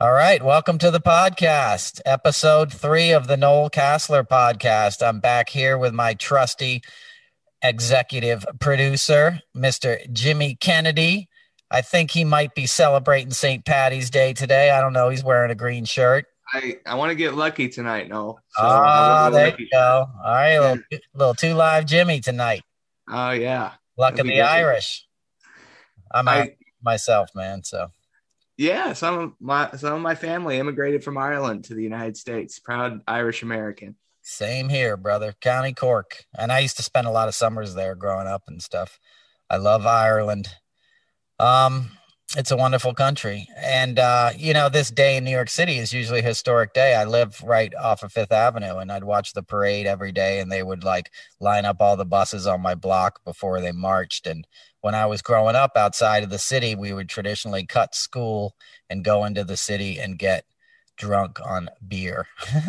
All right, welcome to the podcast, episode 3 of the Noel Casler podcast. I'm back here with my trusty executive producer, Mr. Jimmy Kennedy. I think he might be celebrating St. Patty's Day today. I don't know. He's wearing a green shirt. I want to get lucky tonight, no. So I'll wear Ah, the there you lucky shirt. go. All right, little two live Jimmy tonight. Oh yeah, Luck that'd of be the great. Irish. I'm Irish I myself, man. So yeah, some of my family immigrated from Ireland to the United States. Proud Irish American. same here, brother. County Cork. And I used to spend a lot of summers there growing up and stuff. I love Ireland. Um, it's a wonderful country. And, this day in New York City is usually a historic day. I live right off of Fifth Avenue and I'd watch the parade every day and they would like line up all the buses on my block before they marched. And when I was growing up outside of the city, we would traditionally cut school and go into the city and get drunk on beer.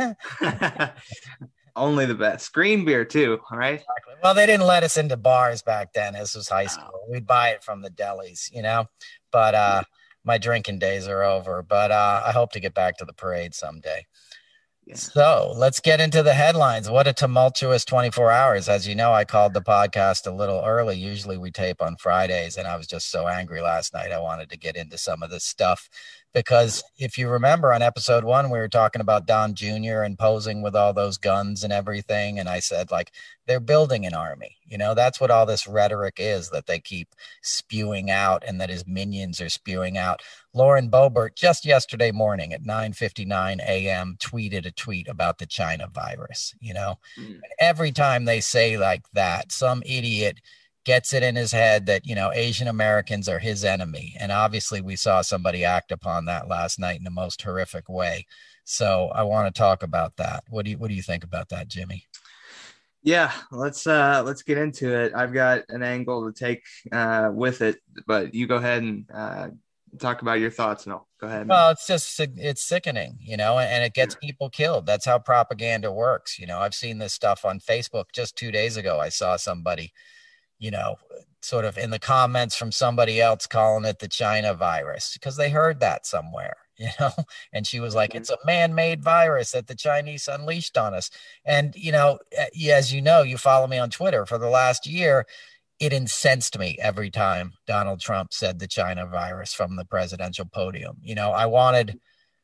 Only the best. Green beer too, all right? Well, they didn't let us into bars back then. This was high Oh, school. We'd buy it from the delis. But yeah, my drinking days are over. But I hope to get back to the parade someday. yeah. So let's get into the headlines. What a tumultuous 24 hours. As you know, I called the podcast a little early. Usually we tape on Fridays, and I was just so angry last night. I wanted to get into some of this stuff because if you remember on episode 1, we were talking about Don Jr. and posing with all those guns and everything. And I said, like, they're building an army. That's what all this rhetoric is that they keep spewing out and that his minions are spewing out. Lauren Boebert just yesterday morning at 9:59 a.m. tweeted a tweet about the China virus. Mm. Every time they say like that, some idiot gets it in his head that, Asian Americans are his enemy. And obviously we saw somebody act upon that last night in the most horrific way. So I want to talk about that. What do you think about that, Jimmy? Yeah, let's get into it. I've got an angle to take with it, but you go ahead and talk about your thoughts. No, go ahead, man. Well, it's sickening, and it gets Yeah. people killed. That's how propaganda works. I've seen this stuff on Facebook just 2 days ago. I saw somebody, you know, sort of in the comments from somebody else calling it the China virus because they heard that somewhere, and she was like, Mhm. it's a man-made virus that the Chinese unleashed on us. And, as you know, you follow me on Twitter for the last year, it incensed me every time Donald Trump said the China virus from the presidential podium. I wanted,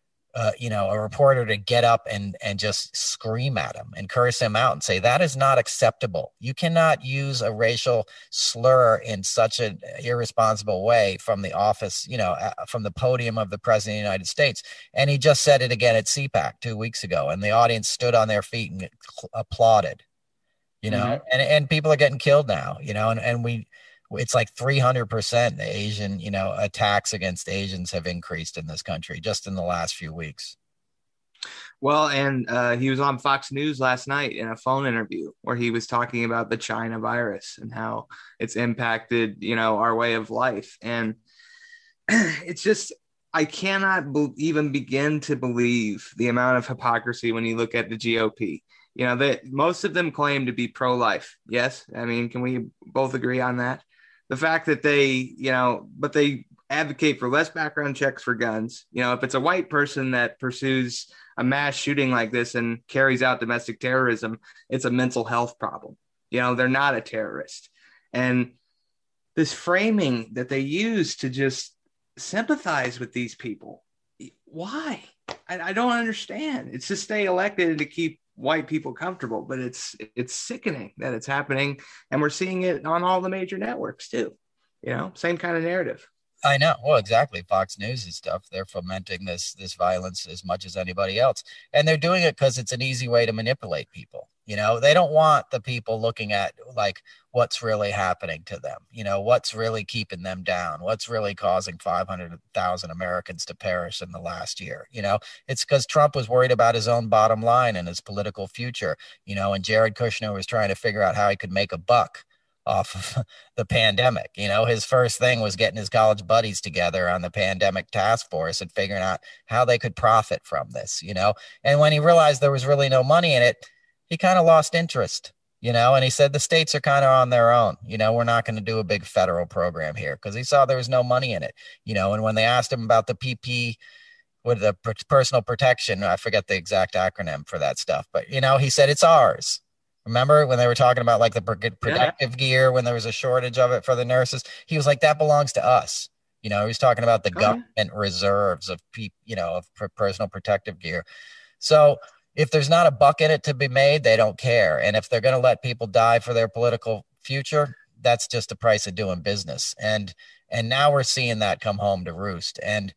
a reporter to get up and just scream at him and curse him out and say, that is not acceptable. You cannot use a racial slur in such an irresponsible way from the office, from the podium of the president of the United States. And he just said it again at CPAC 2 weeks ago. And the audience stood on their feet and applauded. Mhm. And people are getting killed now, and it's like 300% Asian, attacks against Asians have increased in this country just in the last few weeks. Well, and he was on Fox News last night in a phone interview where he was talking about the China virus and how it's impacted, our way of life. And it's just, I cannot even begin to believe the amount of hypocrisy when you look at the GOP. That most of them claim to be pro-life. Yes, I mean, can we both agree on that? The fact that but they advocate for less background checks for guns. If it's a white person that pursues a mass shooting like this and carries out domestic terrorism, it's a mental health problem. They're not a terrorist. And this framing that they use to just sympathize with these people, why? I don't understand. It's to stay elected and to keep white people comfortable, but it's sickening that it's happening, and we're seeing it on all the major networks too. Same kind of narrative. I know. Well, exactly. Fox News and stuff. They're fomenting this violence as much as anybody else. And they're doing it because it's an easy way to manipulate people. They don't want the people looking at like what's really happening to them, what's really keeping them down, what's really causing 500,000 Americans to perish in the last year. It's because Trump was worried about his own bottom line and his political future, and Jared Kushner was trying to figure out how he could make a buck off of the pandemic. His first thing was getting his college buddies together on the pandemic task force and figuring out how they could profit from this, and when he realized there was really no money in it, he kind of lost interest, and he said the states are kind of on their own. We're not going to do a big federal program here because he saw there was no money in it, and when they asked him about the with the personal protection. I forget the exact acronym for that stuff, but he said it's ours. Remember when they were talking about like the protective gear when there was a shortage of it for the nurses? He was like, that belongs to us. He was talking about the government reserves of of personal protective gear. So if there's not a buck in it to be made, they don't care. And if they're going to let people die for their political future, that's just the price of doing business. And now we're seeing that come home to roost. And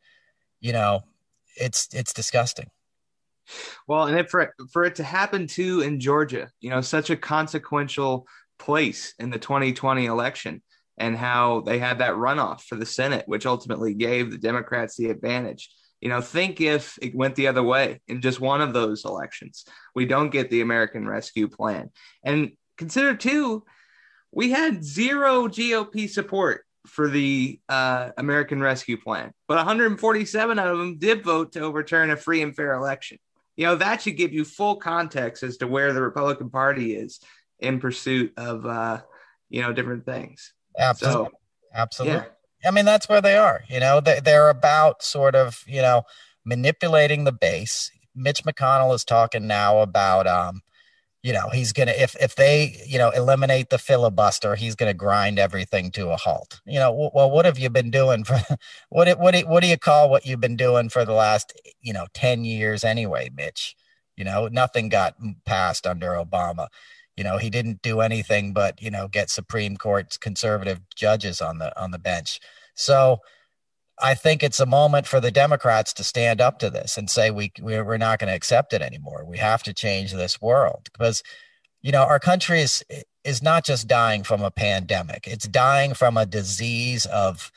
it's disgusting. Well, and for it to happen too in Georgia, such a consequential place in the 2020 election, and how they had that runoff for the Senate, which ultimately gave the Democrats the advantage. Think if it went the other way in just one of those elections, we don't get the American Rescue Plan. And consider too, we had zero GOP support for the American Rescue Plan, but 147 of them did vote to overturn a free and fair election. That should give you full context as to where the Republican Party is in pursuit of, different things. Absolutely. So, absolutely. Yeah. I mean, that's where they are. They're about sort of, manipulating the base. Mitch McConnell is talking now about, he's going to, if they, eliminate the filibuster, he's going to grind everything to a halt. Well, what have you been doing for, what do you call what you've been doing for the last, 10 years anyway, Mitch? Nothing got passed under Obama. He didn't do anything but, get Supreme Court conservative judges on the bench. So I think it's a moment for the Democrats to stand up to this and say, we're not going to accept it anymore. We have to change this world because, our country is not just dying from a pandemic. It's dying from a disease of,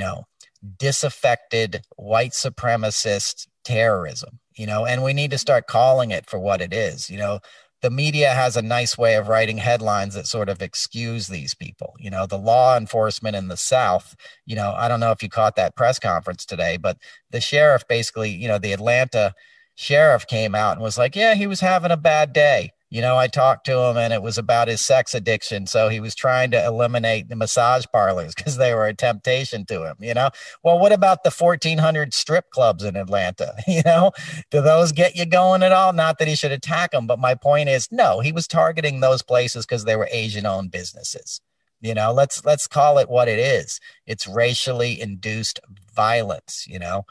disaffected white supremacist terrorism, and we need to start calling it for what it is. The media has a nice way of writing headlines that sort of excuse these people. The law enforcement in the South, I don't know if you caught that press conference today, but the sheriff basically, the Atlanta sheriff came out and was like, yeah, he was having a bad day. I talked to him and it was about his sex addiction. So he was trying to eliminate the massage parlors because they were a temptation to him, Well, what about the 1,400 strip clubs in Atlanta? Do those get you going at all? Not that he should attack them, but my point is, no, he was targeting those places because they were Asian-owned businesses. Let's call it what it is. It's racially induced violence,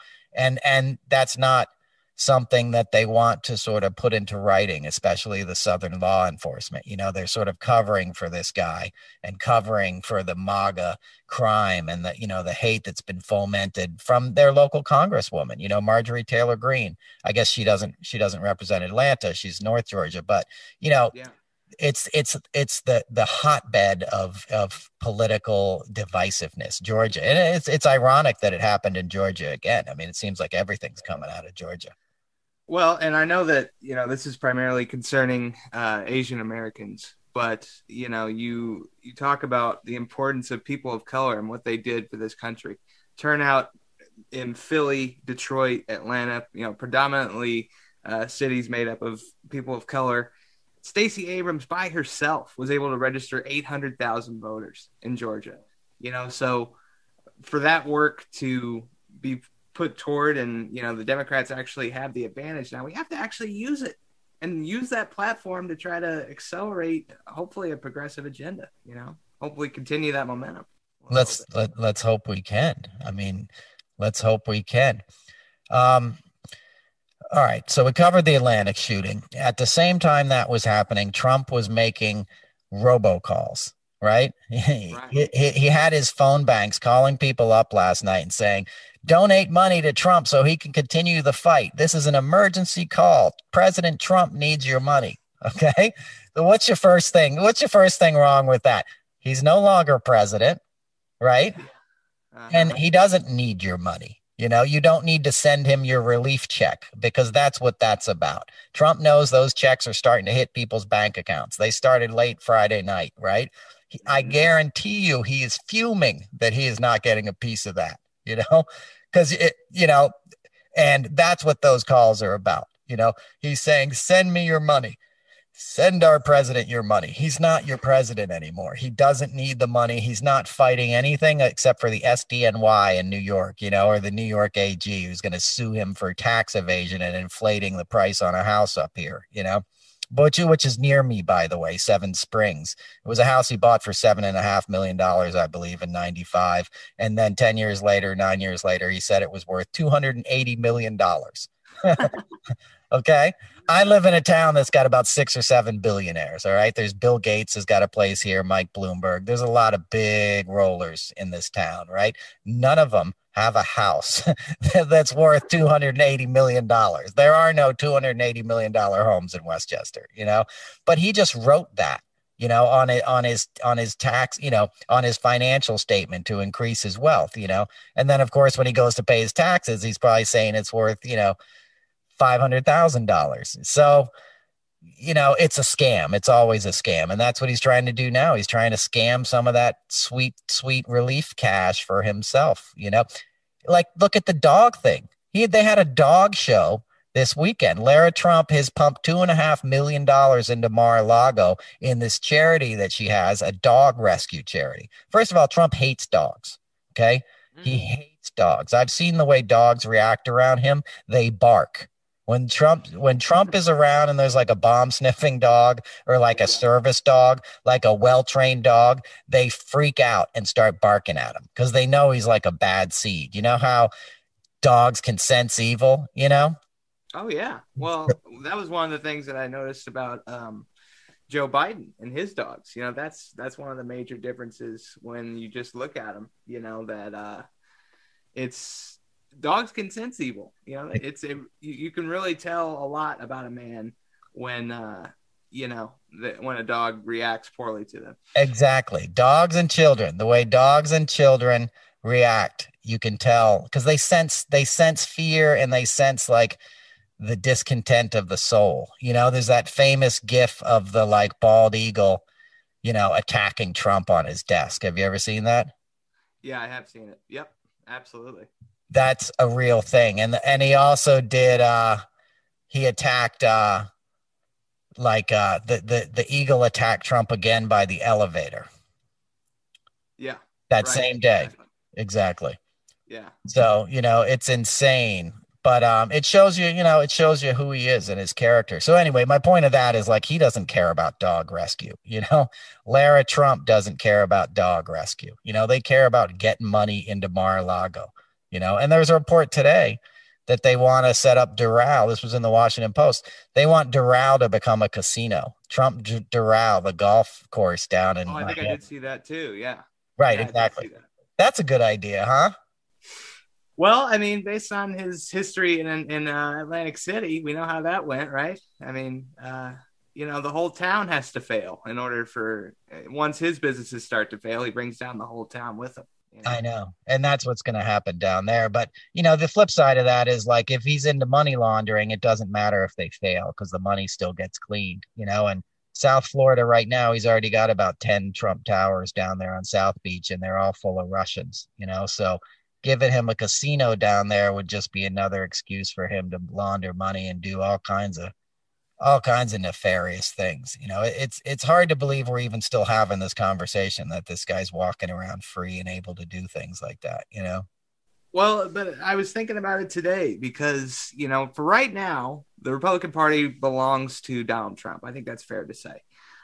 and that's not something that they want to sort of put into writing, especially the Southern law enforcement. They're sort of covering for this guy and covering for the MAGA crime and the hate that's been fomented from their local congresswoman, Marjorie Taylor Greene. I guess she doesn't represent Atlanta. She's North Georgia, but it's the hotbed of political divisiveness, Georgia. And it's ironic that it happened in Georgia again. I mean, it seems like everything's coming out of Georgia. Well, and I know that, this is primarily concerning Asian Americans, but, you talk about the importance of people of color and what they did for this country. Turnout in Philly, Detroit, Atlanta, predominantly cities made up of people of color. Stacey Abrams by herself was able to register 800,000 voters in Georgia, so for that work to be put toward, and the Democrats actually have the advantage now, we have to actually use it and use that platform to try to accelerate hopefully a progressive agenda, hopefully continue that momentum. Let's hope we can. I mean, let's hope we can. All right, so we covered the Atlantic shooting. At the same time that was happening, Trump was making robocalls, right? He had his phone banks calling people up last night and saying, donate money to Trump so he can continue the fight. This is an emergency call. President Trump needs your money. Okay. So what's your first thing? What's your first thing wrong with that? He's no longer president, right? And he doesn't need your money. You don't need to send him your relief check because that's what that's about. Trump knows those checks are starting to hit people's bank accounts. They started late Friday night, right? I guarantee you he is fuming that he is not getting a piece of that, because and that's what those calls are about. He's saying, send me your money. Send our president your money. He's not your president anymore. He doesn't need the money. He's not fighting anything except for the SDNY in New York, or the New York AG who's going to sue him for tax evasion and inflating the price on a house up here. Which is near me, by the way, Seven Springs. It was a house he bought for $7.5 million, I believe, in '95. And then 10 years later, 9 years later, he said it was worth $280 million. Okay. I live in a town that's got about 6 or 7 billionaires. All right. There's Bill Gates has got a place here, Mike Bloomberg. There's a lot of big rollers in this town, right? None of them have a house that's worth $280 million. There are no $280 million homes in Westchester. But he just wrote that. On his tax, on his financial statement to increase his wealth. And then, of course, when he goes to pay his taxes, he's probably saying it's worth, $500,000. So, it's a scam. It's always a scam. And that's what he's trying to do now. He's trying to scam some of that sweet, sweet relief cash for himself. Like, look at the dog thing. They had a dog show this weekend. Lara Trump has pumped $2.5 million into Mar-a-Lago in this charity that she has, a dog rescue charity. First of all, Trump hates dogs. Okay. He hates dogs. I've seen the way dogs react around him. They bark. When Trump is around and there's like a bomb sniffing dog or like a service dog, like a well-trained dog, they freak out and start barking at him because they know he's like a bad seed. You know how dogs can sense evil, Oh yeah. Well, that was one of the things that I noticed about Joe Biden and his dogs. That's one of the major differences when you just look at them. That it's dogs can sense evil. You can really tell a lot about a man when when a dog reacts poorly to them. Exactly. Dogs and children, the way dogs and children react, you can tell because they sense fear and they sense like the discontent of the soul. There's that famous gif of the like bald eagle, attacking Trump on his desk. Have you ever seen that? Yeah, I have seen it. Yep, absolutely. That's a real thing. And he also did he attacked the eagle attacked Trump again by the elevator. Yeah. That same day. Exactly. Yeah. So, it's insane. But it shows you who he is and his character. So anyway, my point of that is like he doesn't care about dog rescue. Lara Trump doesn't care about dog rescue. They care about getting money into Mar-a-Lago. And there's a report today that they want to set up Doral. This was in the Washington Post. They want Doral to become a casino. Trump Doral, the golf course down in. Oh, I think I did see that too. Yeah. Right. Yeah, exactly. That's a good idea, huh? Well, I mean, based on his history in Atlantic City, we know how that went, right? I mean, the whole town has to fail in order for once his businesses start to fail, he brings down the whole town with him. I know. And that's what's going to happen down there. But, the flip side of that is like if he's into money laundering, it doesn't matter if they fail because the money still gets cleaned, and South Florida right now, he's already got about 10 Trump towers down there on South Beach and they're all full of Russians, so giving him a casino down there would just be another excuse for him to launder money and do all kinds of nefarious things. It's hard to believe we're even still having this conversation that this guy's walking around free and able to do things like that, Well, but I was thinking about it today because, for right now, the Republican Party belongs to Donald Trump. I think that's fair to say.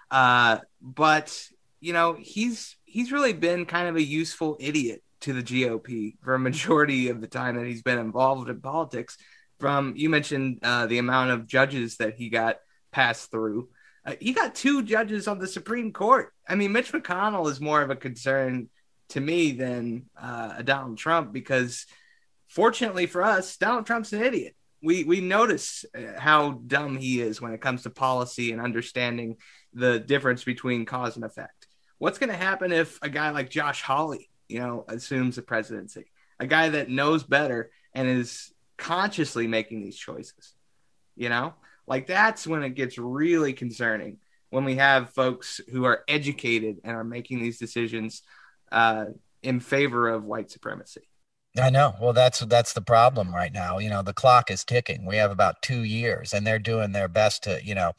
But, he's really been kind of a useful idiot to the GOP for a majority of the time that he's been involved in politics. You mentioned the amount of judges that he got passed through. He got 2 judges on the Supreme Court. I mean, Mitch McConnell is more of a concern to me than Donald Trump because, fortunately for us, Donald Trump's an idiot. We notice how dumb he is when it comes to policy and understanding the difference between cause and effect. What's going to happen if a guy like Josh Hawley, assumes the presidency? A guy that knows better and is consciously making these choices, like that's when it gets really concerning when we have folks who are educated and are making these decisions in favor of white supremacy. I know. Well, that's the problem right now. The clock is ticking. We have about 2 years and they're doing their best to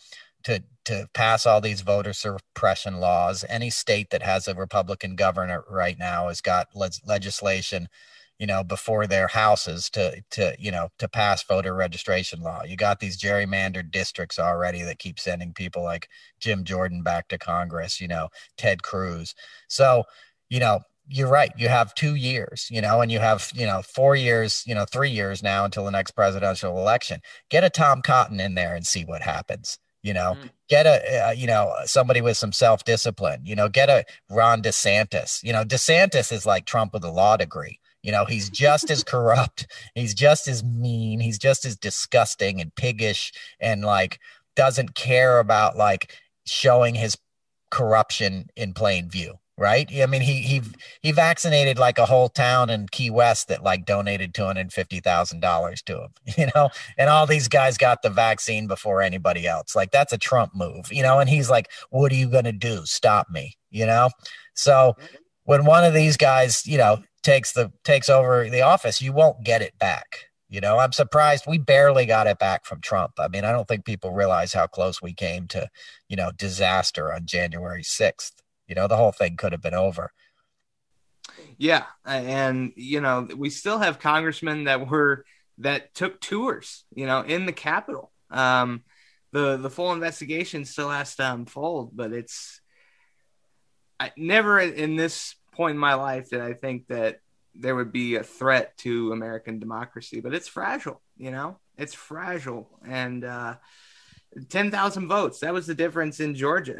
to pass all these voter suppression laws. Any state that has a Republican governor right now has got legislation, before their houses to pass voter registration law. You got these gerrymandered districts already that keep sending people like Jim Jordan back to Congress, Ted Cruz. So, you're right. You have 2 years, and you have, 4 years, 3 years now until the next presidential election. Get a Tom Cotton in there and see what happens. Get somebody with some self-discipline, get a Ron DeSantis. DeSantis is like Trump with a law degree. He's just as corrupt. He's just as mean. He's just as disgusting and piggish and like doesn't care about like showing his corruption in plain view. Right. I mean, he vaccinated like a whole town in Key West that like donated $250,000 to him, and all these guys got the vaccine before anybody else. Like that's a Trump move, and he's like, what are you going to do? Stop me, So when one of these guys, takes over the office, you won't get it back. I'm surprised we barely got it back from Trump. I mean, I don't think people realize how close we came to, disaster on January 6th. The whole thing could have been over. Yeah. And, we still have congressmen that took tours, in the Capitol. The full investigation still has to unfold, but I never in this point in my life did I think that there would be a threat to American democracy, but it's fragile, it's fragile. And 10,000 votes, that was the difference in Georgia,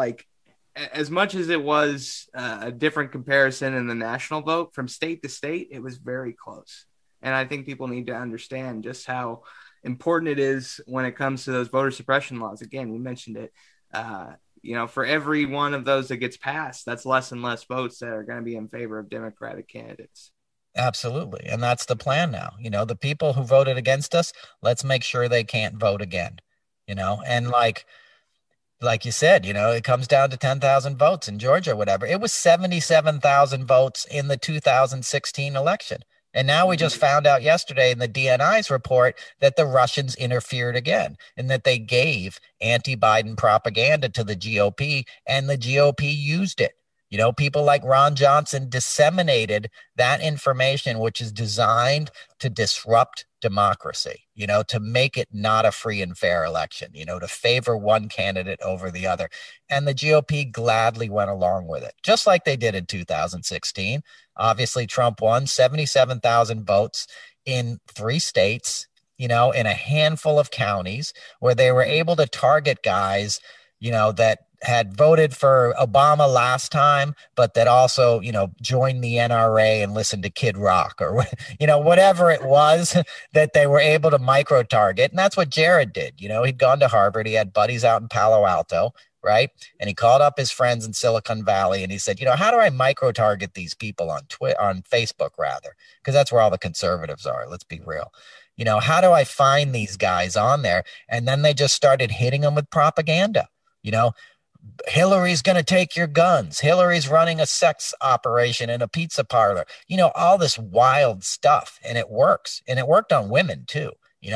as much as it was a different comparison in the national vote from state to state, it was very close. And I think people need to understand just how important it is when it comes to those voter suppression laws. Again, you mentioned it, for every one of those that gets passed, that's less and less votes that are going to be in favor of Democratic candidates. Absolutely. And that's the plan now. The people who voted against us, let's make sure they can't vote again, and like you said, it comes down to 10,000 votes in Georgia, whatever. It was 77,000 votes in the 2016 election. And now we just found out yesterday in the DNI's report that the Russians interfered again and that they gave anti-Biden propaganda to the GOP and the GOP used it. People like Ron Johnson disseminated that information, which is designed to disrupt democracy, to make it not a free and fair election, to favor one candidate over the other. And the GOP gladly went along with it, just like they did in 2016. Obviously, Trump won 77,000 votes in 3 states, in a handful of counties where they were able to target guys, that had voted for Obama last time, but that also, joined the NRA and listened to Kid Rock or, whatever it was that they were able to micro target. And that's what Jared did. He'd gone to Harvard. He had buddies out in Palo Alto. Right. And he called up his friends in Silicon Valley and he said, how do I micro target these people on Facebook rather? Because that's where all the conservatives are. Let's be real. How do I find these guys on there? And then they just started hitting them with propaganda. Hillary's going to take your guns. Hillary's running a sex operation in a pizza parlor, all this wild stuff. And it works. And it worked on women too.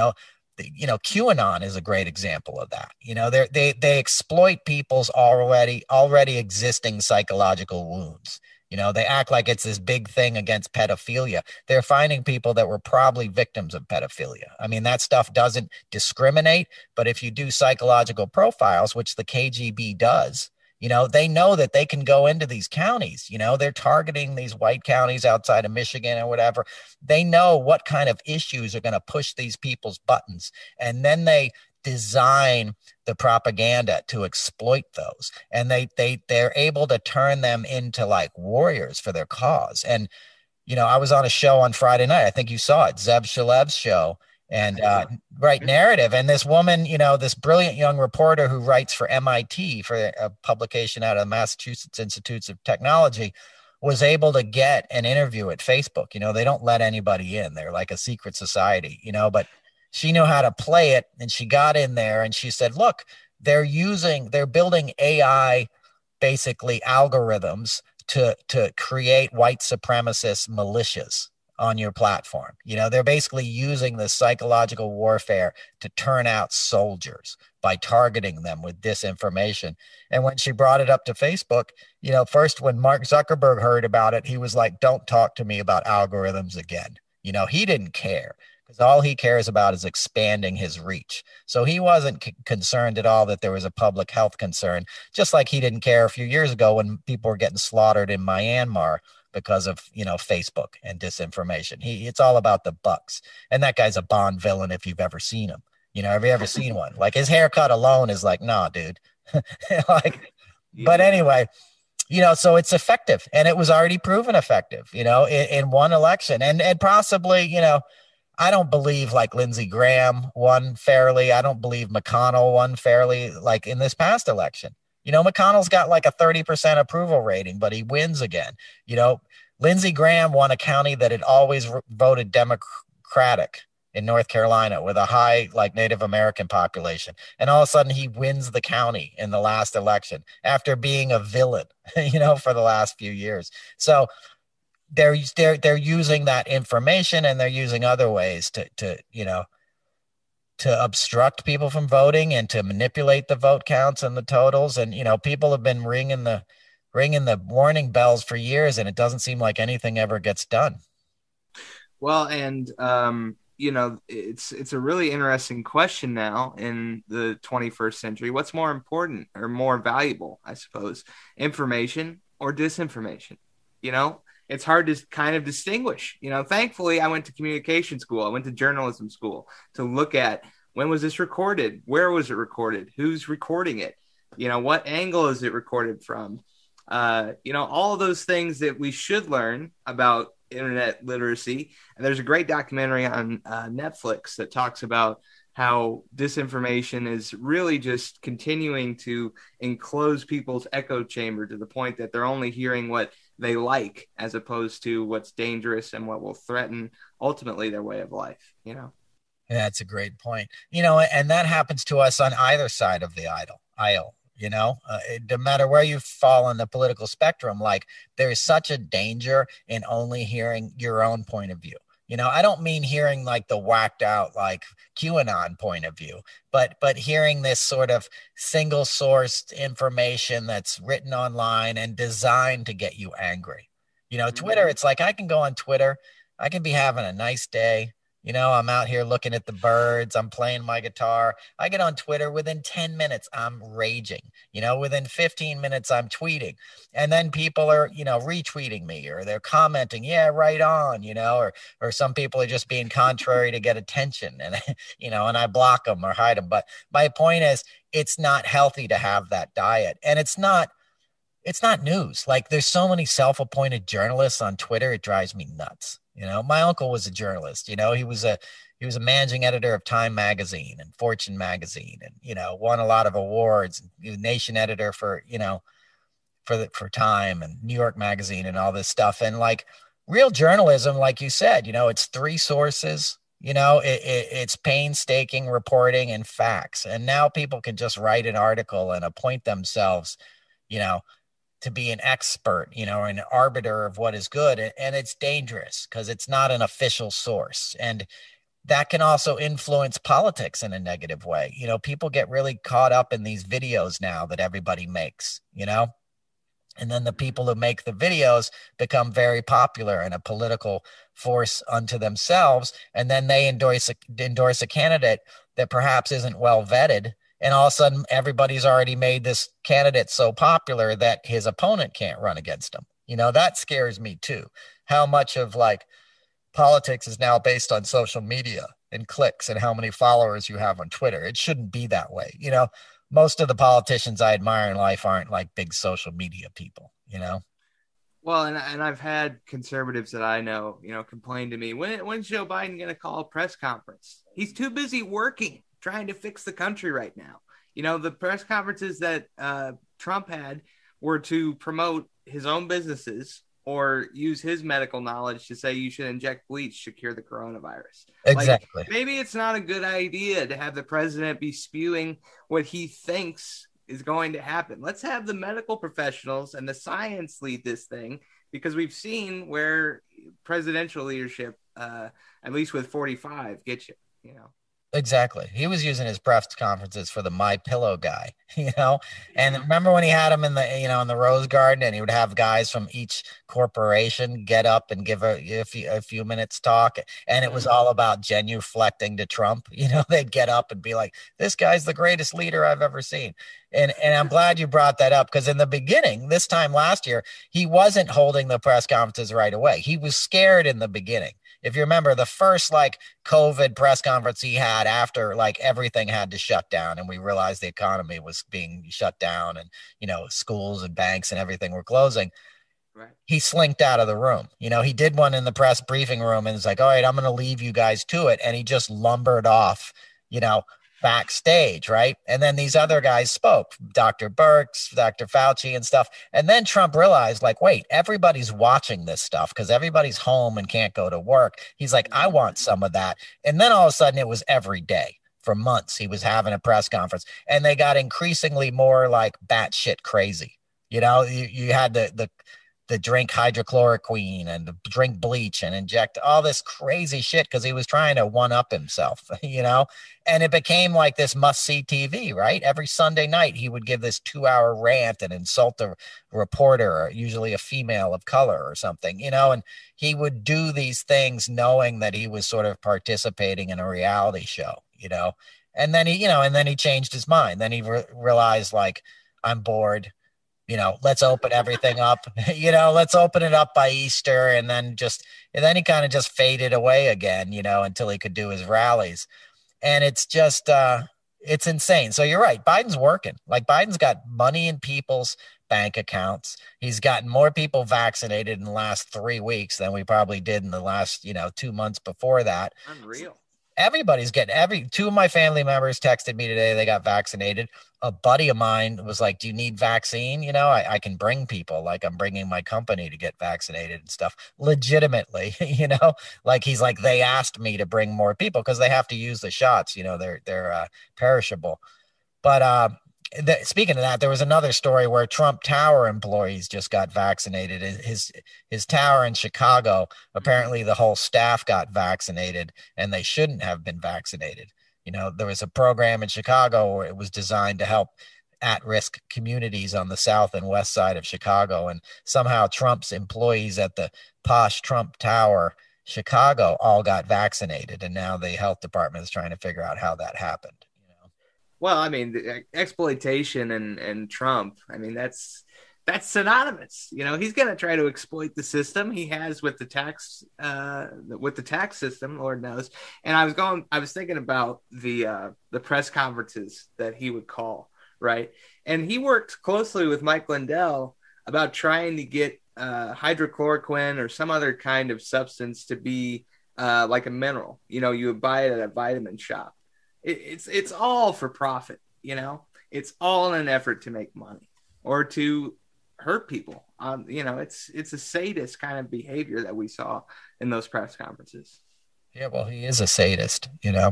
QAnon is a great example of that. They exploit people's already existing psychological wounds. They act like it's this big thing against pedophilia. They're finding people that were probably victims of pedophilia. I mean, that stuff doesn't discriminate, but if you do psychological profiles, which the KGB does, they know that they can go into these counties. They're targeting these white counties outside of Michigan or whatever. They know what kind of issues are going to push these people's buttons. And then they design the propaganda to exploit those. And they're able to turn them into like warriors for their cause. And, I was on a show on Friday night. I think you saw it, Zev Shalev's show. And Narrative. And this woman, this brilliant young reporter who writes for MIT for a publication out of the Massachusetts Institutes of Technology was able to get an interview at Facebook. They don't let anybody in. They're like a secret society, but she knew how to play it. And she got in there and she said, look, they're building AI, basically algorithms to create white supremacist militias. on your platform. They're basically using the psychological warfare to turn out soldiers by targeting them with disinformation. And when she brought it up to Facebook, first when Mark Zuckerberg heard about it, he was like, don't talk to me about algorithms again. He didn't care because all he cares about is expanding his reach. So he wasn't concerned at all that there was a public health concern, just like he didn't care a few years ago when people were getting slaughtered in Myanmar because of, Facebook and disinformation. It's all about the bucks. And that guy's a Bond villain if you've ever seen him. Have you ever seen one? Like his haircut alone is like, nah, dude. But anyway, so it's effective, and it was already proven effective, in one election, and possibly, I don't believe like Lindsey Graham won fairly. I don't believe McConnell won fairly like in this past election. McConnell's got like a 30% approval rating, but he wins again. Lindsey Graham won a county that had always voted Democratic in North Carolina with a high like Native American population. And all of a sudden he wins the county in the last election after being a villain, for the last few years. So they're using that information, and they're using other ways to obstruct people from voting and to manipulate the vote counts and the totals. And, people have been ringing the warning bells for years, and it doesn't seem like anything ever gets done. Well, and, it's a really interesting question now in the 21st century. What's more important or more valuable, I suppose, information or disinformation? It's hard to kind of distinguish. Thankfully, I went to communication school. I went to journalism school to look at when was this recorded? Where was it recorded? Who's recording it? What angle is it recorded from? All of those things that we should learn about internet literacy. And there's a great documentary on Netflix that talks about how disinformation is really just continuing to enclose people's echo chamber to the point that they're only hearing what they like, as opposed to what's dangerous and what will threaten ultimately their way of life. That's a great point. And that happens to us on either side of the aisle. No matter where you fall on the political spectrum, like there's such a danger in only hearing your own point of view. I don't mean hearing like the whacked out like QAnon point of view, but hearing this sort of single sourced information that's written online and designed to get you angry. Twitter, it's like I can go on Twitter, I can be having a nice day. I'm out here looking at the birds. I'm playing my guitar. I get on Twitter. Within 10 minutes, I'm raging. Within 15 minutes, I'm tweeting. And then people are, retweeting me, or they're commenting, yeah, right on, or some people are just being contrary to get attention. And, and I block them or hide them. But my point is, it's not healthy to have that diet. And it's not news. Like there's so many self-appointed journalists on Twitter. It drives me nuts. My uncle was a journalist. He was a managing editor of Time magazine and Fortune magazine, and won a lot of awards. He was nation editor for for Time and New York Magazine and all this stuff. And like real journalism, like you said, it's three sources. It's painstaking reporting and facts. And now people can just write an article and appoint themselves, to be an expert, or an arbiter of what is good. And it's dangerous because it's not an official source. And that can also influence politics in a negative way. People get really caught up in these videos now that everybody makes, and then the people who make the videos become very popular and a political force unto themselves. And then they endorse a candidate that perhaps isn't well vetted. And all of a sudden, everybody's already made this candidate so popular that his opponent can't run against him. That scares me too. How much of like politics is now based on social media and clicks and how many followers you have on Twitter. It shouldn't be that way. Most of the politicians I admire in life aren't like big social media people, Well, and I've had conservatives that I know, complain to me, when's Joe Biden going to call a press conference? He's too busy working, trying to fix the country right now. The press conferences that Trump had were to promote his own businesses or use his medical knowledge to say you should inject bleach to cure the coronavirus. Exactly. Like, maybe it's not a good idea to have the president be spewing what he thinks is going to happen. Let's have the medical professionals and the science lead this thing because we've seen where presidential leadership, at least with 45, gets you, you know. Exactly. He was using his press conferences for the My Pillow guy, And remember when he had him in in the Rose Garden, and he would have guys from each corporation get up and give a few minutes talk, and it was all about genuflecting to Trump. They'd get up and be like, "This guy's the greatest leader I've ever seen." And I'm glad you brought that up, because in the beginning, this time last year, he wasn't holding the press conferences right away. He was scared in the beginning. If you remember, the first COVID press conference he had after everything had to shut down, and we realized the economy was being shut down, and schools and banks and everything were closing. Right. He slinked out of the room. He did one in the press briefing room, and it's like, all right, I'm going to leave you guys to it. And he just lumbered off, backstage, right? And then these other guys spoke, Dr. Birx, Dr. Fauci and stuff. And then Trump realized, wait, everybody's watching this stuff because everybody's home and can't go to work. He's like, I want some of that. And then all of a sudden it was every day. For months, he was having a press conference, and they got increasingly more batshit crazy. You had the drink hydrochloroquine and the drink bleach and inject all this crazy shit because he was trying to one up himself, and it became this must-see TV, right? Every Sunday night he would give this 2-hour rant and insult a reporter, usually a female of color or something, and he would do these things knowing that he was sort of participating in a reality show, and then he changed his mind. Then he realized I'm bored. Let's open everything up, let's open it up by Easter. And then he kind of just faded away again, until he could do his rallies. And it's just, it's insane. So you're right. Biden's working. Biden's got money in people's bank accounts. He's gotten more people vaccinated in the last 3 weeks than we probably did in the last, 2 months before that. Unreal. Everybody's getting two of my family members texted me today. They got vaccinated. A buddy of mine was like, do you need vaccine? I can bring people, I'm bringing my company to get vaccinated and stuff legitimately, he's like, they asked me to bring more people because they have to use the shots, they're perishable. But, speaking of that, there was another story where Trump Tower employees just got vaccinated. His tower in Chicago, apparently the whole staff got vaccinated, and they shouldn't have been vaccinated. There was a program in Chicago where it was designed to help at-risk communities on the south and west side of Chicago, and somehow Trump's employees at the posh Trump Tower Chicago all got vaccinated, and now the health department is trying to figure out how that happened. Well, I mean, the exploitation and Trump, I mean, that's synonymous. He's going to try to exploit the system. He has with the tax system, Lord knows. And I was thinking about the press conferences that he would call, right? And he worked closely with Mike Lindell about trying to get hydrochloroquine or some other kind of substance to be like a mineral. You would buy it at a vitamin shop. It's all for profit, It's all in an effort to make money or to hurt people. It's a sadist kind of behavior that we saw in those press conferences. Yeah, well, he is a sadist,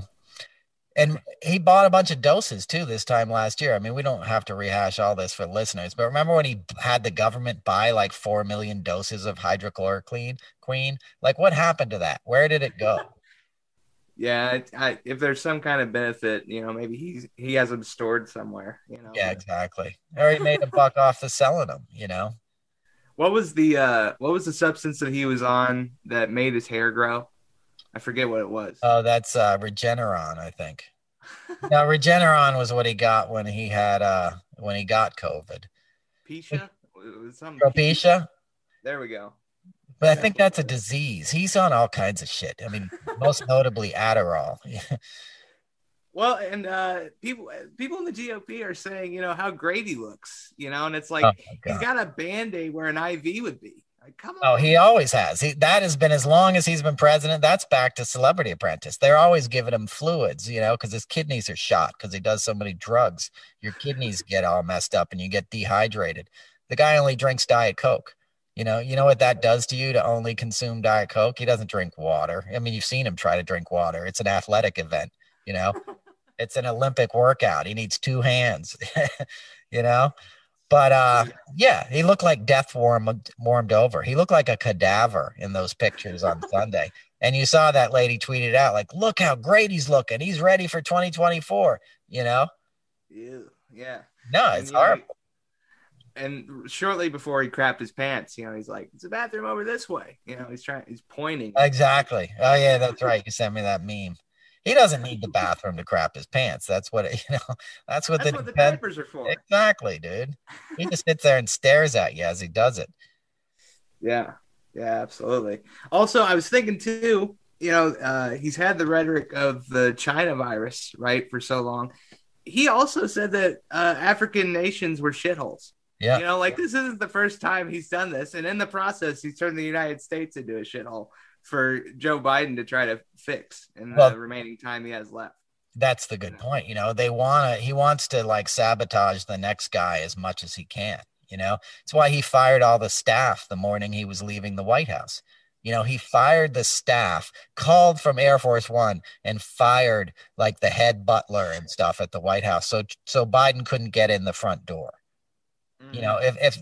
And he bought a bunch of doses too this time last year. I mean, we don't have to rehash all this for listeners, but remember when he had the government buy 4 million doses of hydrochloroquine? What happened to that? Where did it go? Yeah, if there's some kind of benefit, maybe he has them stored somewhere, Yeah, exactly. Or he made a buck off the selling them, What was the substance that he was on that made his hair grow? I forget what it was. Oh, that's Regeneron, I think. No, Regeneron was what he got when he got COVID. Propecia? There we go. But I think that's a disease. He's on all kinds of shit. I mean, most notably Adderall. Well, and people in the GOP are saying, how great he looks, and it's like he's got a Band-Aid where an IV would be. Come on. Oh, he always has. That has been as long as he's been president. That's back to Celebrity Apprentice. They're always giving him fluids, because his kidneys are shot because he does so many drugs. Your kidneys get all messed up and you get dehydrated. The guy only drinks Diet Coke. You know what that does to you to only consume Diet Coke? He doesn't drink water. I mean, you've seen him try to drink water. It's an athletic event, It's an Olympic workout. He needs 2 hands, But yeah, he looked like death warmed over. He looked like a cadaver in those pictures on Sunday. And you saw that lady tweeted out like, "Look how great he's looking. He's ready for 2024." You know? Ew, yeah. No, And it's horrible. and shortly before he crapped his pants, he's like, "It's a bathroom over this way." He's pointing. Exactly. Oh yeah, that's right. You sent me that meme. He doesn't need the bathroom to crap his pants. That's what That's what That's the what the defense. diapers are for. Exactly, dude. He just sits there and stares at you as he does it. Yeah, yeah, absolutely. Also, I was thinking too. He's had the rhetoric of the China virus, right, for so long. He also said that African nations were shitholes. Yeah. Like this isn't the first time he's done this, and in the process, he's turned the United States into a shithole for Joe Biden to try to fix in the Well, remaining time he has left. that's the good point. He wants to like sabotage the next guy as much as he can. It's why he fired all the staff the morning he was leaving the White House. He fired the staff, called from Air Force One and fired like the head butler and stuff at the White House. So Biden couldn't get in the front door. Mm-hmm.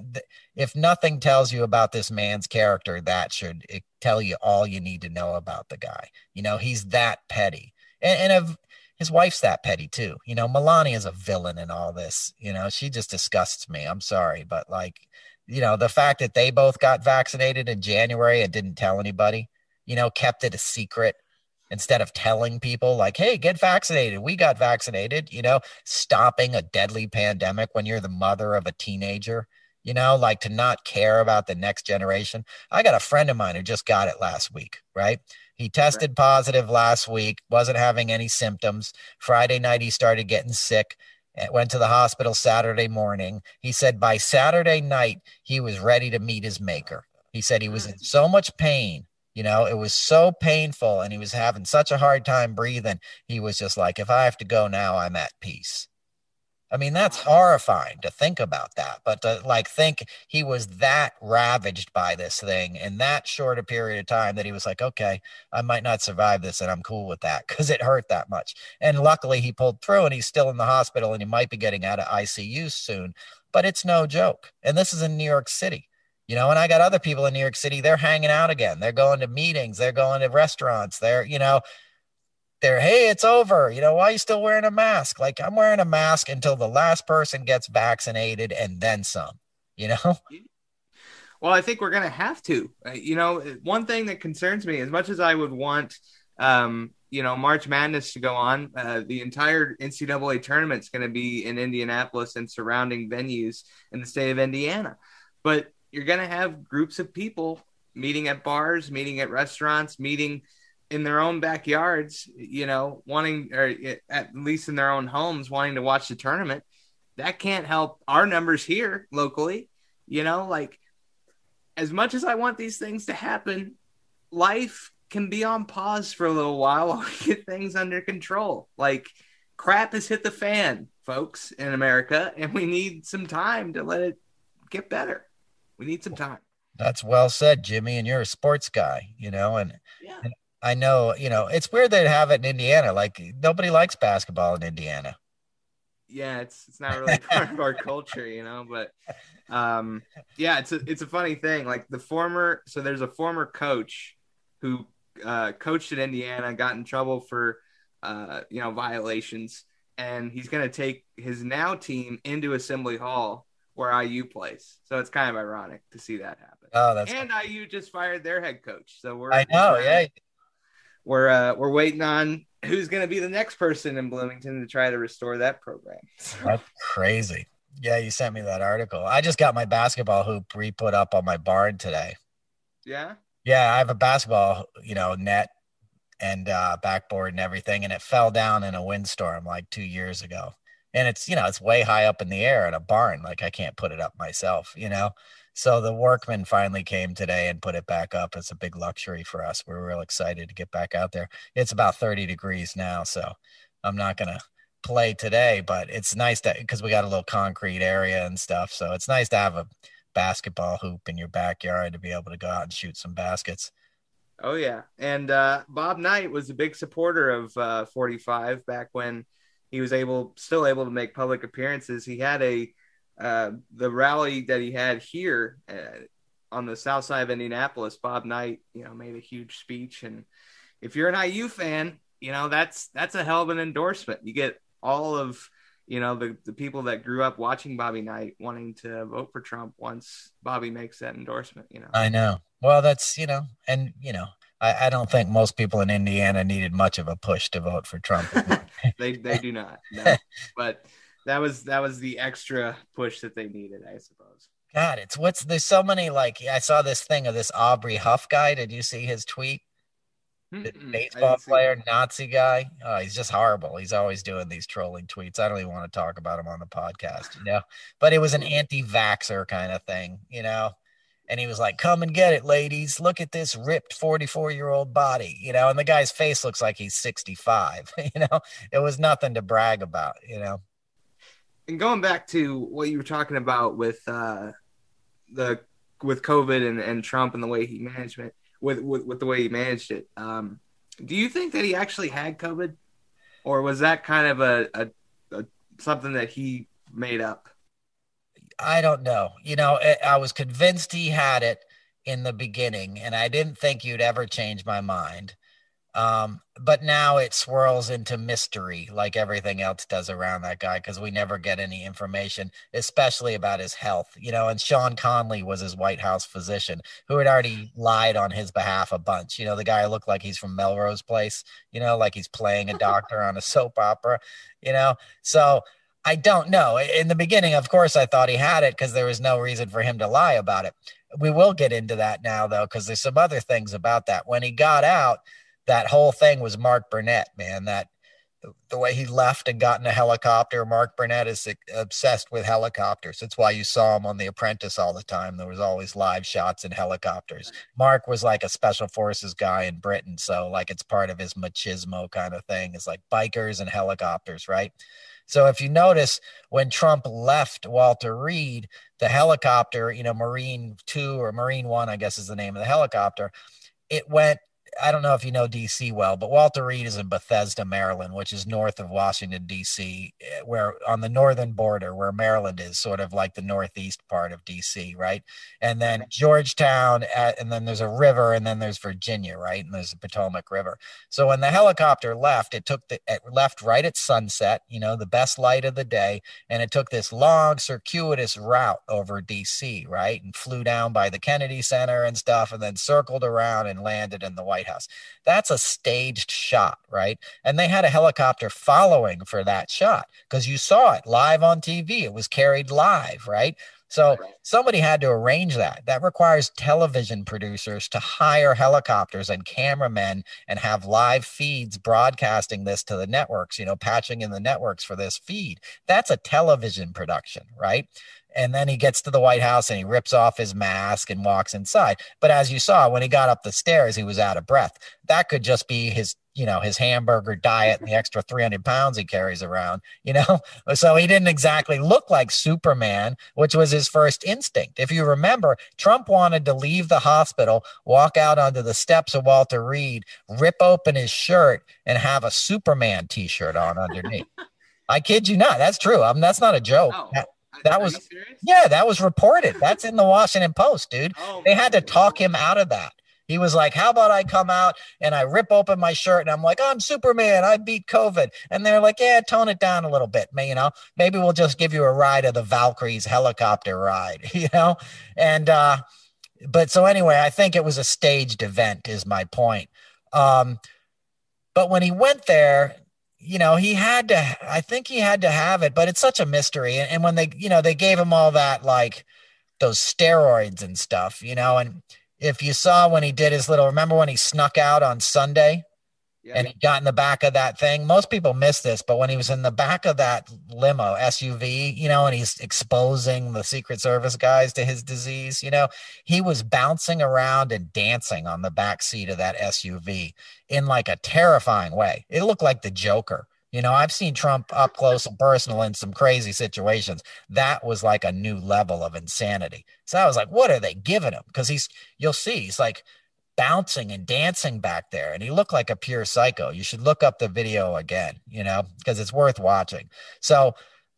If nothing tells you about this man's character, that should tell you all you need to know about the guy. He's that petty. And his wife's that petty too. Melania is a villain in all this. She just disgusts me. I'm sorry, but like, the fact that they both got vaccinated in January and didn't tell anybody, kept it a secret instead of telling people like, hey, get vaccinated. We got vaccinated, stopping a deadly pandemic when you're the mother of a teenager, like to not care about the next generation. I got a friend of mine who just got it last week, right? He tested positive last week, wasn't having any symptoms. Friday night, he started getting sick. Went to the hospital Saturday morning. He said by Saturday night, he was ready to meet his maker. He said he was in so much pain. It was so painful and he was having such a hard time breathing. He was just like, if I have to go now, I'm at peace. I mean, that's horrifying to think about that, but to like think he was that ravaged by this thing in that short a period of time that he was like, okay, I might not survive this and I'm cool with that because it hurt that much. And luckily he pulled through and he's still in the hospital and he might be getting out of ICU soon, but it's no joke. And this is in New York City. And I got other people in New York City, they're hanging out again. They're going to meetings, they're going to restaurants, hey, it's over. Why are you still wearing a mask? Like, I'm wearing a mask until the last person gets vaccinated and then some, Well, I think we're going to have to. One thing that concerns me, as much as I would want, March Madness to go on, the entire NCAA tournament is going to be in Indianapolis and surrounding venues in the state of Indiana. But you're going to have groups of people meeting at bars, meeting at restaurants, meeting in their own backyards, wanting, or at least in their own homes, wanting to watch the tournament. That can't help our numbers here locally. Like, as much as I want these things to happen, life can be on pause for a little while we get things under control. Like, crap has hit the fan, folks, in America, and we need some time to let it get better. We need some time. That's well said, Jimmy. And you're a sports guy, and, Yeah. and I know, it's weird they have it in Indiana. Like nobody likes basketball in Indiana. Yeah, it's not really part of our culture, but yeah, it's a funny thing. Like there's a former coach who coached at Indiana, got in trouble for violations, and he's going to take his now team into Assembly Hall where IU plays. So it's kind of ironic to see that happen. Oh, that's and cool. IU just fired their head coach. So I know, yeah. We're waiting on who's going to be the next person in Bloomington to try to restore that program. That's crazy. Yeah, you sent me that article. I just got my basketball hoop re-put up on my barn today. Yeah? Yeah, I have a basketball, net and backboard and everything, and it fell down in a windstorm like 2 years ago. And it's way high up in the air in a barn. Like I can't put it up myself, So the workman finally came today and put it back up. It's a big luxury for us. We're real excited to get back out there. It's about 30 degrees now, so I'm not going to play today, but it's nice because we got a little concrete area and stuff. So it's nice to have a basketball hoop in your backyard to be able to go out and shoot some baskets. Oh, yeah. And Bob Knight was a big supporter of 45 back when he was still able to make public appearances. He had a the rally that he had here on the south side of Indianapolis, Bob Knight, made a huge speech. And if you're an IU fan, that's a hell of an endorsement. You get all of, the people that grew up watching Bobby Knight wanting to vote for Trump once Bobby makes that endorsement, I know. Well, that's, and, I don't think most people in Indiana needed much of a push to vote for Trump. They do not. No. But that was the extra push that they needed, I suppose. God, there's so many, like, I saw this thing of this Aubrey Huff guy. Did you see his tweet? The baseball player, Nazi guy. Oh, he's just horrible. He's always doing these trolling tweets. I don't even want to talk about him on the podcast, but it was an anti-vaxxer kind of thing, and he was like, come and get it, ladies. Look at this ripped 44-year-old body, and the guy's face looks like he's 65. It was nothing to brag about. And going back to what you were talking about with with COVID and Trump and the way he managed it, with the way he managed it, do you think that he actually had COVID, or was that kind of a something that he made up? I don't know. I was convinced he had it in the beginning, and I didn't think you'd ever change my mind. But now it swirls into mystery like everything else does around that guy, because we never get any information, especially about his health, and Sean Conley was his White House physician who had already lied on his behalf a bunch. The guy looked like he's from Melrose Place, like he's playing a doctor on a soap opera, so I don't know. In the beginning, of course, I thought he had it because there was no reason for him to lie about it. We will get into that now, though, because there's some other things about that. When he got out, that whole thing was Mark Burnett, man. That the way he left and got in a helicopter. Mark Burnett is obsessed with helicopters. That's why you saw him on The Apprentice all the time. There was always live shots in helicopters. Mark was like a special forces guy in Britain. So like it's part of his machismo kind of thing. It's like bikers and helicopters, right? So if you notice, when Trump left Walter Reed, the helicopter, Marine 2 or Marine 1, I guess is the name of the helicopter, it went, I don't know if you know DC well, but Walter Reed is in Bethesda, Maryland, which is north of Washington, DC, where on the northern border where Maryland is, sort of like the northeast part of DC, right? And then Georgetown, and then there's a river, and then there's Virginia, right? And there's the Potomac River. So when the helicopter left, it left right at sunset, the best light of the day, and it took this long circuitous route over DC, right? And flew down by the Kennedy Center and stuff, and then circled around and landed in the White House. That's a staged shot, right? And they had a helicopter following for that shot because you saw it live on TV. It was carried live, right? So somebody had to arrange that. That requires television producers to hire helicopters and cameramen and have live feeds broadcasting this to the networks, patching in the networks for this feed. That's a television production, right? And then he gets to the White House and he rips off his mask and walks inside. But as you saw, when he got up the stairs, he was out of breath. That could just be his hamburger diet and the extra 300 pounds he carries around, So he didn't exactly look like Superman, which was his first instinct. If you remember, Trump wanted to leave the hospital, walk out onto the steps of Walter Reed, rip open his shirt, and have a Superman t-shirt on underneath. I kid you not. That's true. That's not a joke. Oh. That was reported. That's in the Washington Post, dude. They had to talk him out of that. He was like, how about I come out and I rip open my shirt and I'm like, I'm Superman. I beat COVID. And they're like, yeah, tone it down a little bit. Maybe we'll just give you a ride of the Valkyries helicopter ride, And, but so anyway, I think it was a staged event is my point. But when he went there, I think he had to have it, but it's such a mystery. And when they gave him all that, like those steroids and stuff, and if you saw when he did remember when he snuck out on Sunday and he got in the back of that thing, most people miss this, but when he was in the back of that limo SUV, and he's exposing the Secret Service guys to his disease, he was bouncing around and dancing on the back seat of that SUV in like a terrifying way. It looked like the Joker. I've seen Trump up close and personal in some crazy situations. That was like a new level of insanity. So I was like, what are they giving him? Because you'll see, he's like bouncing and dancing back there. And he looked like a pure psycho. You should look up the video again, because it's worth watching. So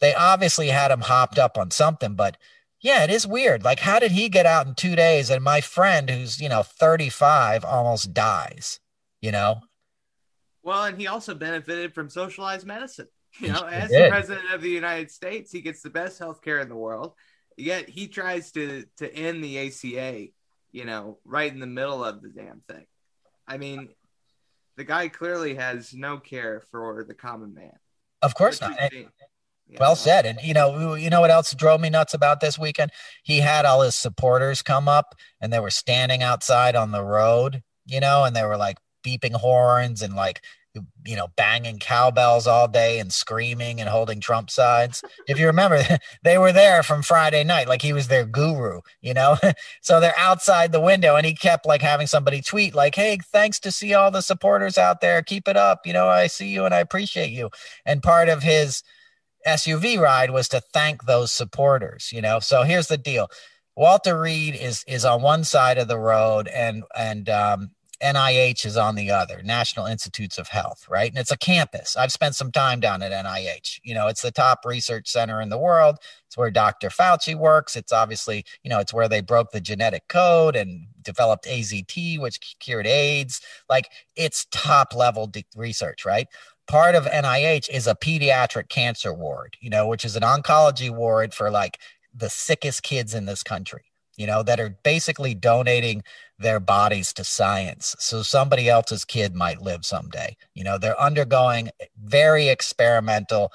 they obviously had him hopped up on something, but yeah, it is weird. Like, how did he get out in 2 days? And my friend who's, 35 almost dies, you know? Well, and he also benefited from socialized medicine. He sure As the did. president of the United States, he gets the best healthcare in the world. Yet he tries to end the ACA, right in the middle of the damn thing. I mean, the guy clearly has no care for the common man. Of course Which not. is, Well said. And you know what else drove me nuts about this weekend? He had all his supporters come up and they were standing outside on the road, and they were like beeping horns and like banging cowbells all day and screaming and holding Trump signs. If you remember, they were there from Friday night, like he was their guru. So they're outside the window and he kept like having somebody tweet like, "Hey, thanks to see all the supporters out there. Keep it up. I see you and I appreciate you." And part of his SUV ride was to thank those supporters. So here's the deal. Walter Reed is on one side of the road and NIH is on the other, National Institutes of Health, right? And it's a campus. I've spent some time down at NIH. It's the top research center in the world. It's where Dr. Fauci works. It's obviously, it's where they broke the genetic code and developed AZT, which cured AIDS. Like, it's top level research, right? Part of NIH is a pediatric cancer ward, which is an oncology ward for like the sickest kids in this country, that are basically donating their bodies to science. So somebody else's kid might live someday. They're undergoing very experimental,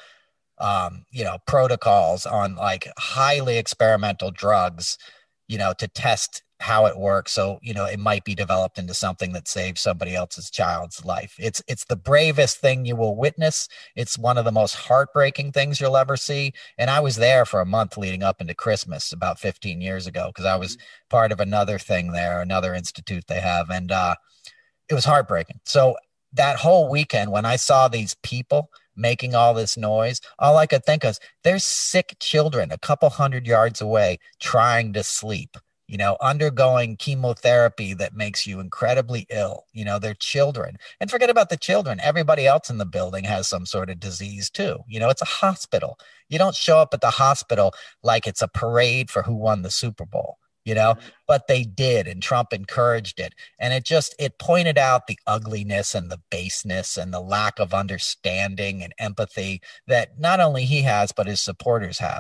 protocols on like highly experimental drugs, to test how it works. So, it might be developed into something that saves somebody else's child's life. It's the bravest thing you will witness. It's one of the most heartbreaking things you'll ever see. And I was there for a month leading up into Christmas about 15 years ago, because I was part of another thing there, another institute they have. And it was heartbreaking. So that whole weekend, when I saw these people making all this noise, all I could think of is there's sick children a couple hundred yards away trying to sleep, undergoing chemotherapy that makes you incredibly ill. They're children. And forget about the children. Everybody else in the building has some sort of disease too. It's a hospital. You don't show up at the hospital like it's a parade for who won the Super Bowl. But they did, and Trump encouraged it. And it pointed out the ugliness and the baseness and the lack of understanding and empathy that not only he has, but his supporters have.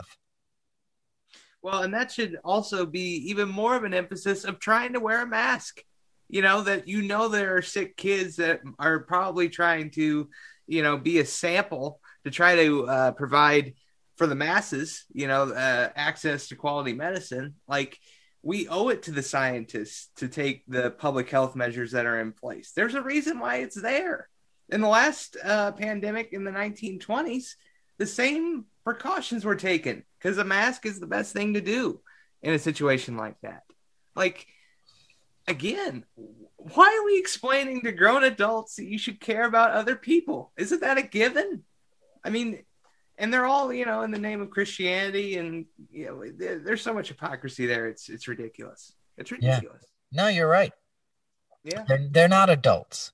Well, and that should also be even more of an emphasis of trying to wear a mask. That there are sick kids that are probably trying to, be a sample to try to provide for the masses, access to quality medicine. Like, we owe it to the scientists to take the public health measures that are in place. There's a reason why it's there. In the last pandemic in the 1920s, the same precautions were taken because a mask is the best thing to do in a situation like that. Like, again, why are we explaining to grown adults that you should care about other people? Isn't that a given? I mean, and they're all, in the name of Christianity, and there's so much hypocrisy there. It's ridiculous. It's ridiculous. Yeah. No, you're right. Yeah. They're not adults,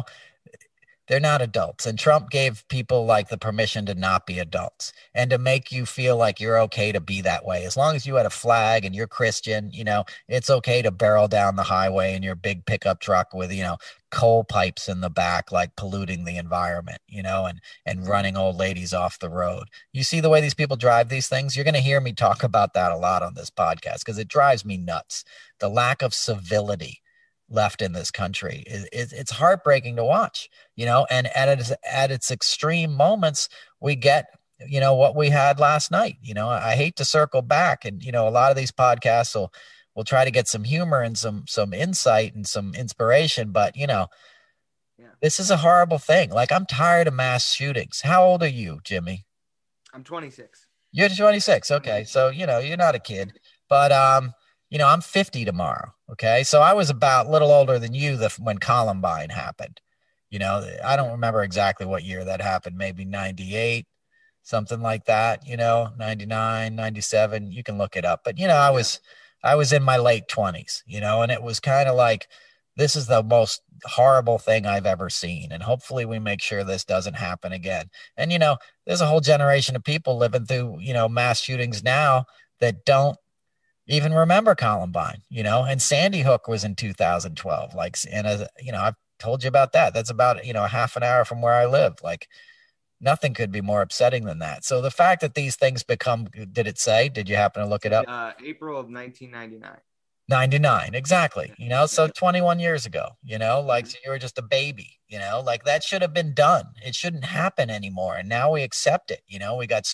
They're not adults. And Trump gave people like the permission to not be adults and to make you feel like you're okay to be that way. As long as you had a flag and you're Christian, it's okay to barrel down the highway in your big pickup truck with, coal pipes in the back, like polluting the environment, and running old ladies off the road. You see the way these people drive these things? You're going to hear me talk about that a lot on this podcast because it drives me nuts. The lack of civility left in this country it's heartbreaking to watch, and at its extreme moments we get what we had last night. I hate to circle back, and a lot of these podcasts will try to get some humor and some insight and some inspiration, but this is a horrible thing. Like, I'm tired of mass shootings. How old are you, Jimmy? I'm 26. You're 26. Okay, so you're not a kid, but I'm 50 tomorrow. Okay. So I was about a little older than you when Columbine happened. I don't remember exactly what year that happened, maybe 98, something like that, 99, 97. You can look it up. But, I was in my late 20s, and it was kind of like This is the most horrible thing I've ever seen. And hopefully we make sure this doesn't happen again. And, there's a whole generation of people living through, mass shootings now that don't even remember Columbine, and Sandy Hook was in 2012. Like, and I've told you about that. That's about, a half an hour from where I live. Like, nothing could be more upsetting than that. So the fact that these things become, did it say, did you happen to look it up? April of 1999. 99, exactly. So Yeah. 21 years ago, like, so you were just a baby, like that should have been done. It shouldn't happen anymore. And now we accept it. We got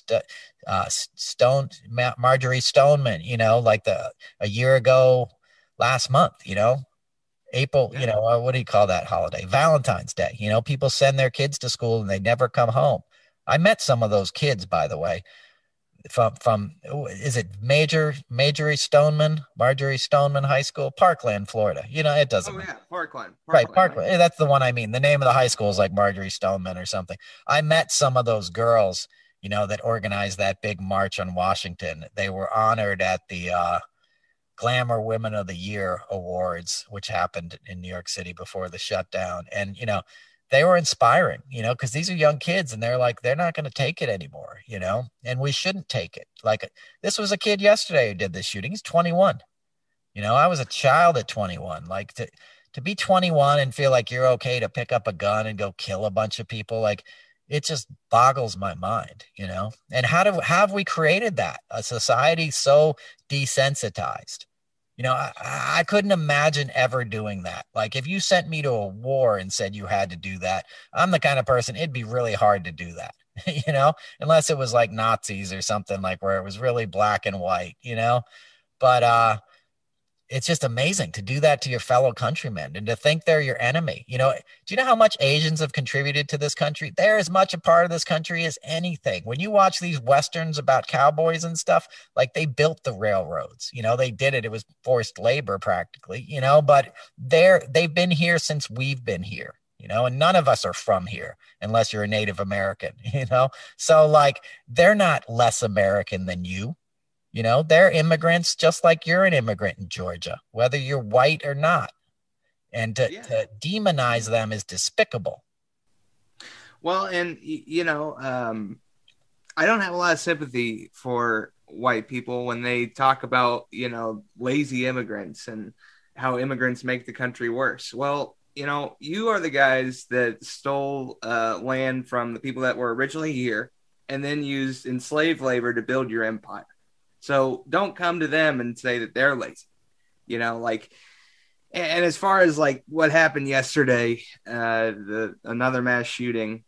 Marjorie Stoneman, like a year ago last month, April, Yeah. what do you call that holiday? Valentine's Day. People send their kids to school and they never come home. I met some of those kids, by the way, from is it Marjorie Stoneman High School, Parkland, Florida. It doesn't matter. Yeah, Parkland. Right, Parkland. That's the one I mean. The name of the high school is like Marjorie Stoneman or something. I met some of those girls, that organized that big march on Washington. They were honored at the Glamour Women of the Year Awards, which happened in New York City before the shutdown. And, they were inspiring, because these are young kids and they're like, they're not going to take it anymore, and we shouldn't take it. Like, this was a kid yesterday who did this shooting. He's 21. I was a child at 21. Like, to be 21 and feel like you're okay to pick up a gun and go kill a bunch of people, like, it just boggles my mind, and have we created that, a society so desensitized? I couldn't imagine ever doing that. Like, if you sent me to a war and said you had to do that, I'm the kind of person, it'd be really hard to do that, unless it was like Nazis or something, like where it was really black and white, but it's just amazing to do that to your fellow countrymen and to think they're your enemy. Do you know how much Asians have contributed to this country? They're as much a part of this country as anything. When you watch these Westerns about cowboys and stuff, like, they built the railroads, they did it. It was forced labor practically, but they've been here since we've been here, and none of us are from here unless you're a Native American, So, like, they're not less American than you. They're immigrants just like you're an immigrant in Georgia, whether you're white or not. And to demonize them is despicable. Well, and, I don't have a lot of sympathy for white people when they talk about, lazy immigrants and how immigrants make the country worse. Well, you are the guys that stole land from the people that were originally here and then used enslaved labor to build your empire. So don't come to them and say that they're lazy, like, and as far as like what happened yesterday, another mass shooting,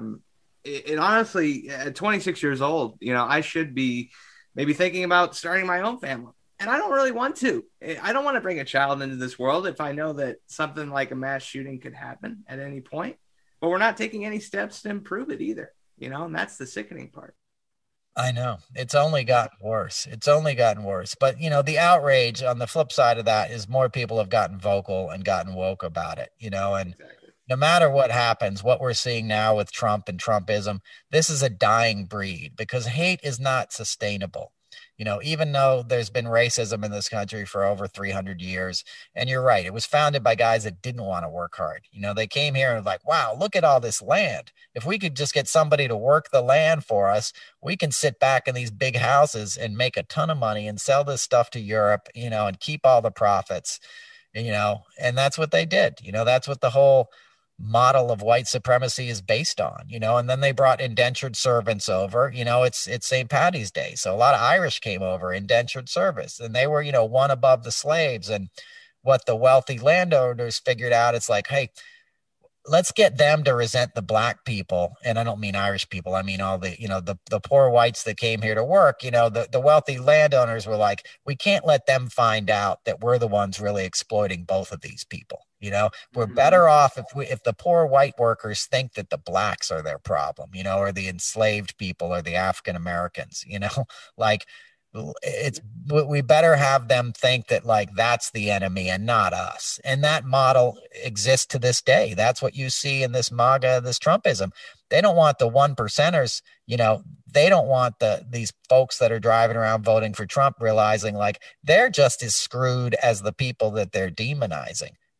it honestly, at 26 years old, I should be maybe thinking about starting my own family. And I don't really want to. I don't want to bring a child into this world if I know that something like a mass shooting could happen at any point. But we're not taking any steps to improve it either, and that's the sickening part. I know. It's only gotten worse. It's only gotten worse. But, the outrage on the flip side of that is more people have gotten vocal and gotten woke about it, and Exactly. No matter what happens, what we're seeing now with Trump and Trumpism, this is a dying breed because hate is not sustainable. Even though there's been racism in this country for over 300 years, and you're right, it was founded by guys that didn't want to work hard. They came here and like, wow, look at all this land. If we could just get somebody to work the land for us, we can sit back in these big houses and make a ton of money and sell this stuff to Europe, and keep all the profits, and that's what they did. That's what the whole model of white supremacy is based on, and then they brought indentured servants over. It's St. Patty's Day, so a lot of Irish came over, indentured service, and they were, one above the slaves. And what the wealthy landowners figured out, it's like, hey, let's get them to resent the black people. And I don't mean Irish people. I mean all the, the poor whites that came here to work. The wealthy landowners were like, we can't let them find out that we're the ones really exploiting both of these people. We're better off if the poor white workers think that the blacks are their problem, or the enslaved people or the African Americans, like, we better have them think that like that's the enemy and not us. And that model exists to this day. That's what you see in this MAGA, this Trumpism. They don't want the one percenters, they don't want these folks that are driving around voting for Trump realizing like they're just as screwed as the people that they're demonizing.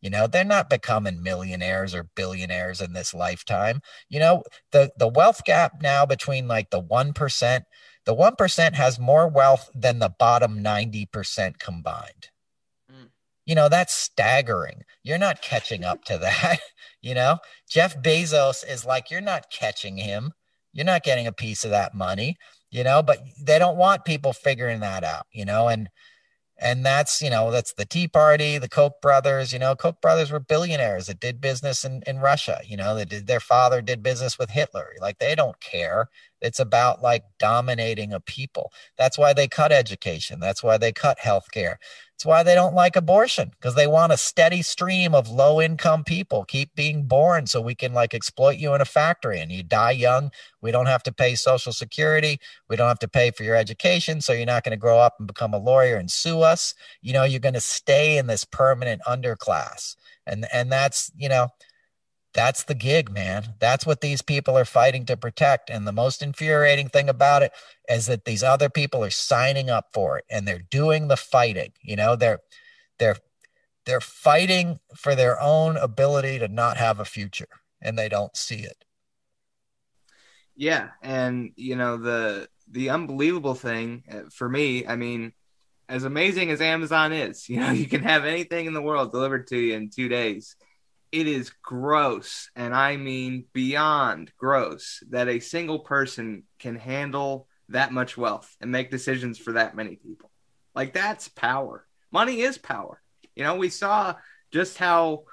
They're not becoming millionaires or billionaires in this lifetime. The wealth gap now between like the 1% has more wealth than the bottom 90% combined. That's staggering. You're not catching up to that. Jeff Bezos is like, you're not catching him. You're not getting a piece of that money, but they don't want people figuring that out, and that's the Tea Party, the Koch brothers. Koch brothers were billionaires that did business in Russia. Their father did business with Hitler. Like, they don't care. It's about like dominating a people. That's why they cut education. That's why they cut healthcare. It's why they don't like abortion, because they want a steady stream of low income people keep being born so we can like exploit you in a factory and you die young. We don't have to pay Social Security. We don't have to pay for your education. So you're not going to grow up and become a lawyer and sue us. You're going to stay in this permanent underclass. And that's the gig, man. That's what these people are fighting to protect. And the most infuriating thing about it is that these other people are signing up for it and they're doing the fighting. They're fighting for their own ability to not have a future, and they don't see it. Yeah. And, the unbelievable thing for me, I mean, as amazing as Amazon is, you can have anything in the world delivered to you in 2 days. It is gross, and I mean beyond gross, that a single person can handle that much wealth and make decisions for that many people. Like, that's power. Money is power. We saw just how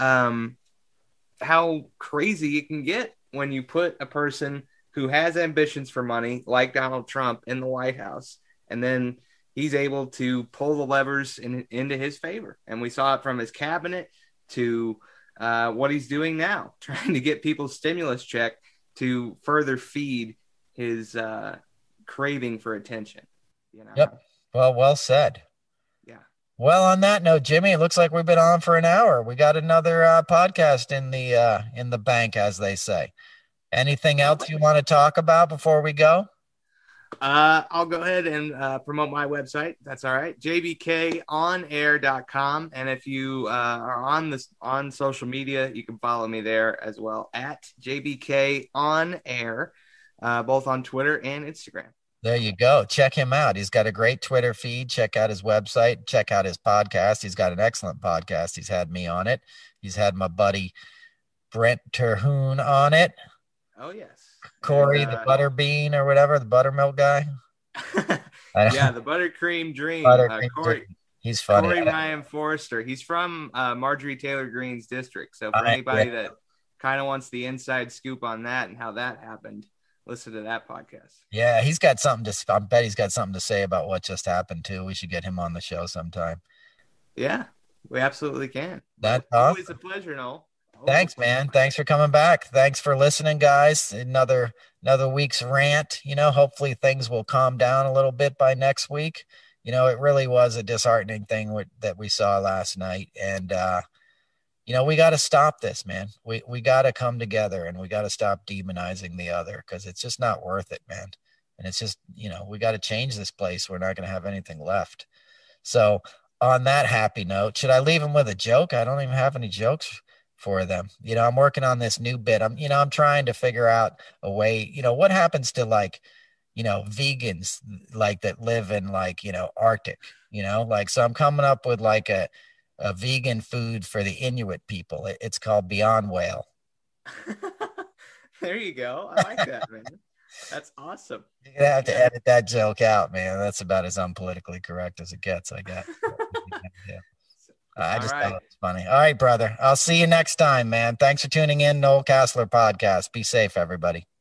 crazy it can get when you put a person who has ambitions for money, like Donald Trump, in the White House, and then he's able to pull the levers into his favor. And we saw it from his cabinet to what he's doing now, trying to get people's stimulus check to further feed his craving for attention. Yep. Well said. Yeah. Well, on that note, Jimmy, it looks like we've been on for an hour. We got another podcast in the bank, as they say. Anything else you want to talk about before we go? I'll go ahead and promote my website. That's all right. jbkonair.com. And if you are on social media, you can follow me there as well at jbkonair, both on Twitter and Instagram. There you go. Check him out. He's got a great Twitter feed. Check out his website. Check out his podcast. He's got an excellent podcast. He's had me on it. He's had my buddy Brent Terhune on it. Oh, yes. Corey, the Butterbean or whatever, the buttermilk guy. Yeah, the Buttercream Dream. Corey, he's funny. Corey Ryan Forrester. He's from Marjorie Taylor Greene's district. So for anybody that kind of wants the inside scoop on that and how that happened, listen to that podcast. Yeah, he's got something to. I bet he's got something to say about what just happened too. We should get him on the show sometime. Yeah, we absolutely can. That's always a pleasure, Noel. Thanks, man. Thanks for coming back. Thanks for listening, guys. Another week's rant. Hopefully things will calm down a little bit by next week. It really was a disheartening thing that we saw last night. And, we got to stop this, man. We got to come together and we got to stop demonizing the other, because it's just not worth it, man. And it's just, we got to change this place. We're not going to have anything left. So on that happy note, should I leave them with a joke? I don't even have any jokes for them. I'm working on this new bit. I'm trying to figure out a way, what happens to vegans like that live in Arctic, so I'm coming up with like a vegan food for the Inuit people. It's called Beyond Whale. There you go. I like that, man. That's awesome. You're gonna have to edit that joke out, man. That's about as unpolitically correct as it gets, I guess. Yeah. I just thought it was funny. All right, brother. I'll see you next time, man. Thanks for tuning in, Noel Casler Podcast. Be safe, everybody.